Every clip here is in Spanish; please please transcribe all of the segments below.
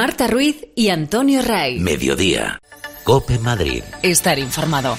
Marta Ruiz y Antonio Ray. Mediodía. COPE Madrid. Estar informado.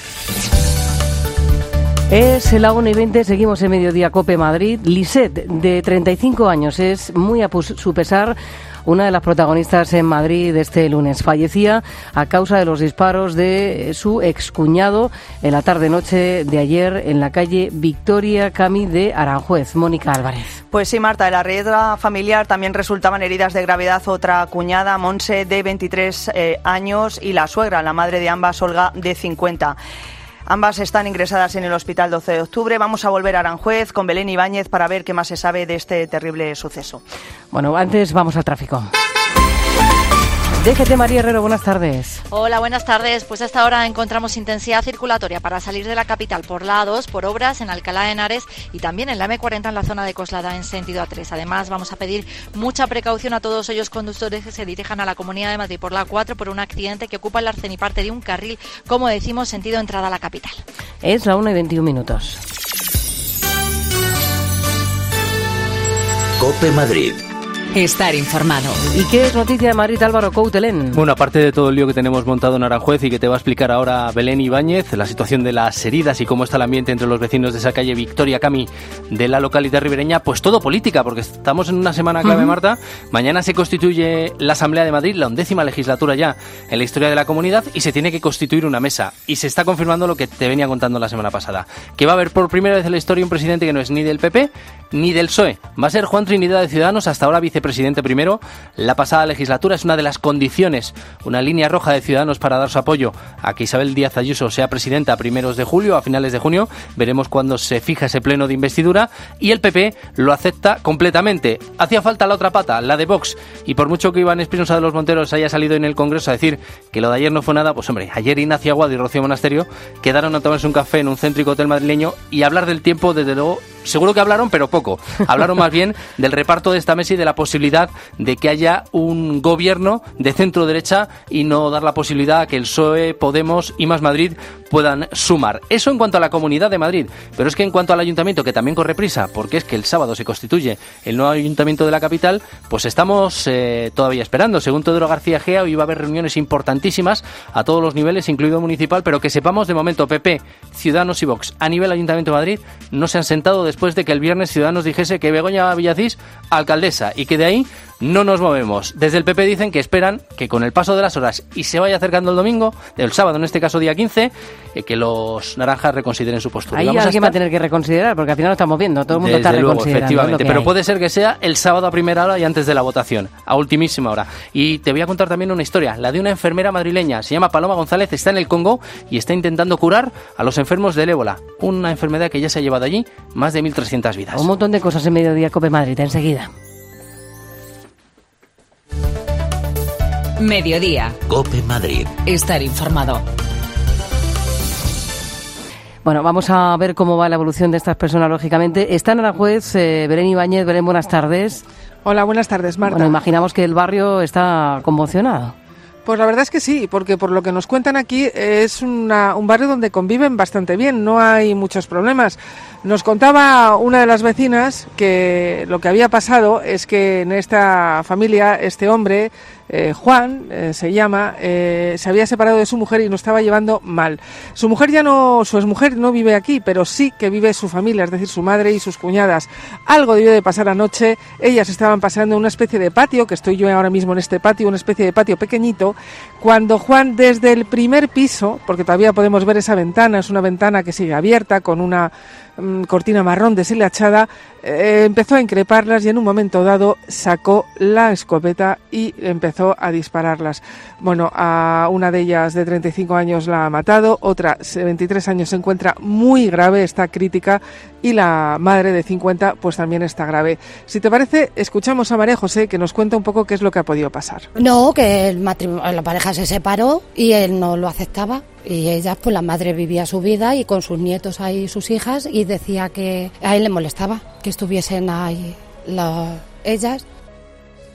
Es la 1:20, seguimos en Mediodía COPE Madrid. Lisette, de 35 años, es muy a su pesar una de las protagonistas en Madrid este lunes. Fallecía a causa de los disparos de su excuñado en la tarde-noche de ayer en la calle Victoria Cami de Aranjuez. Mónica Álvarez. Pues sí, Marta, en la rieda familiar también resultaban heridas de gravedad otra cuñada, Monse, de 23 años, y la suegra, la madre de ambas, Olga, de 50. Ambas están ingresadas en el Hospital 12 de Octubre. Vamos a volver a Aranjuez con Belén Ibáñez para ver qué más se sabe de este terrible suceso. Bueno, antes vamos al tráfico. DGT, María Herrero, buenas tardes. Hola, buenas tardes. Pues a esta hora encontramos intensidad circulatoria para salir de la capital por la A2, por obras en Alcalá de Henares y también en la M40 en la zona de Coslada en sentido A3. Además, vamos a pedir mucha precaución a todos aquellos conductores que se dirijan a la Comunidad de Madrid por la A4 por un accidente que ocupa el arcén y parte de un carril, como decimos, sentido entrada a la capital. Es la 1:21. COPE Madrid. Estar informado. ¿Y qué es noticia de Madrid, Álvaro Coutelén? Bueno, aparte de todo el lío que tenemos montado en Aranjuez y que te va a explicar ahora Belén Ibáñez, la situación de las heridas y cómo está el ambiente entre los vecinos de esa calle Victoria Cami de la localidad ribereña, pues todo política, porque estamos en una semana clave, Marta. Mañana se constituye la Asamblea de Madrid, la 11ª legislatura ya en la historia de la comunidad, y se tiene que constituir una mesa. Y se está confirmando lo que te venía contando la semana pasada, que va a haber por primera vez en la historia un presidente que no es ni del PP ni del PSOE. Va a ser Juan Trinidad de Ciudadanos, hasta ahora vicepresidente primero. La pasada legislatura es una de las condiciones, una línea roja de Ciudadanos para dar su apoyo a que Isabel Díaz Ayuso sea presidenta a primeros de julio, a finales de junio. Veremos cuándo se fija ese pleno de investidura, y el PP lo acepta completamente. Hacía falta la otra pata, la de Vox, y por mucho que Iván Espinosa de los Monteros haya salido en el Congreso a decir que lo de ayer no fue nada, pues hombre, ayer Ignacio Aguado y Rocío Monasterio quedaron a tomarse un café en un céntrico hotel madrileño y hablar del tiempo, desde luego, seguro que hablaron, pero poco. Hablaron más bien del reparto de esta mesa y de la posibilidad de que haya un gobierno de centro-derecha y no dar la posibilidad a que el PSOE, Podemos y Más Madrid puedan sumar. Eso en cuanto a la Comunidad de Madrid. Pero es que en cuanto al Ayuntamiento, que también corre prisa, porque es que el sábado se constituye el nuevo Ayuntamiento de la capital, pues estamos todavía esperando. Según Teodoro García Gea, hoy va a haber reuniones importantísimas a todos los niveles, incluido municipal, pero que sepamos, de momento, PP, Ciudadanos y Vox a nivel Ayuntamiento de Madrid no se han sentado después de que el viernes Ciudadanos dijese que Begoña Villacís, alcaldesa, y que de ahí no nos movemos. Desde el PP dicen que esperan que con el paso de las horas y se vaya acercando el domingo, el sábado, en este caso día 15, que los naranjas reconsideren su postura. Ahí alguien va a tener que reconsiderar, porque al final lo estamos viendo, todo el mundo está reconsiderando. Efectivamente, pero puede ser que sea el sábado a primera hora y antes de la votación, a ultimísima hora. Y te voy a contar también una historia, la de una enfermera madrileña, se llama Paloma González, está en el Congo y está intentando curar a los enfermos del ébola, una enfermedad que ya se ha llevado allí más de 1.300 vidas. Un montón de cosas en Mediodía COPE Madrid, enseguida. Mediodía. COPE Madrid. Estar informado. Bueno, vamos a ver cómo va la evolución de estas personas, lógicamente. Está en Aranjuez, Belén Ibáñez. Belén, buenas tardes. Hola, buenas tardes, Marta. Bueno, imaginamos que el barrio está conmocionado. Pues la verdad es que sí, porque por lo que nos cuentan aquí es un barrio donde conviven bastante bien, no hay muchos problemas. Nos contaba una de las vecinas que lo que había pasado es que en esta familia este hombre, Juan, se llama, se había separado de su mujer y lo estaba llevando mal. Su exmujer no vive aquí, pero sí que vive su familia, es decir, su madre y sus cuñadas. Algo debió de pasar anoche, ellas estaban paseando en una especie de patio, que estoy yo ahora mismo en este patio, una especie de patio pequeñito, cuando Juan desde el primer piso, porque todavía podemos ver esa ventana, es una ventana que sigue abierta con una cortina marrón deshilachada, empezó a increparlas y en un momento dado sacó la escopeta y empezó a dispararlas. Bueno, a una de ellas de 35 años la ha matado, otra de 23 años se encuentra muy grave, está crítica, y la madre de 50 pues también está grave. Si te parece, escuchamos a María José, que nos cuenta un poco qué es lo que ha podido pasar. No, que la pareja se separó y él no lo aceptaba. Y ella, pues la madre vivía su vida y con sus nietos ahí, sus hijas, y decía que a él le molestaba que estuviesen ahí ellas.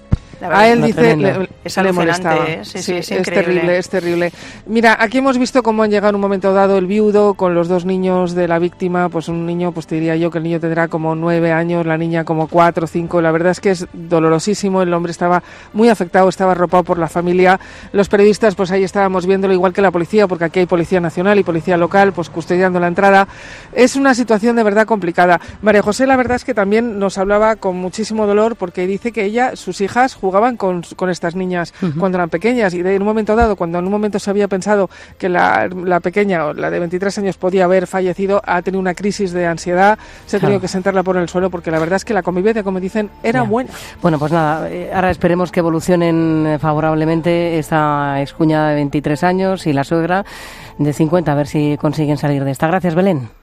La verdad A él no, dice, es le alucinante, molestaba. sí, es es increíble. terrible. Mira, aquí hemos visto cómo han llegado en un momento dado el viudo con los dos niños de la víctima, pues un niño, pues te diría yo que el niño tendrá como 9 años, la niña como 4 o 5, la verdad es que es dolorosísimo, el hombre estaba muy afectado, estaba arropado por la familia, los periodistas pues ahí estábamos viéndolo igual que la policía, porque aquí hay policía nacional y policía local, pues custodiando la entrada, es una situación de verdad complicada. María José la verdad es que también nos hablaba con muchísimo dolor porque dice que sus hijas jugaban con estas niñas cuando eran pequeñas y en un momento dado, cuando en un momento se había pensado que la pequeña, o la de 23 años, podía haber fallecido, ha tenido una crisis de ansiedad, se ha tenido que sentarla por el suelo porque la verdad es que la convivencia, como dicen, era buena. Bueno, pues nada, ahora esperemos que evolucionen favorablemente esta excuñada de 23 años y la suegra de 50, a ver si consiguen salir de esta. Gracias, Belén.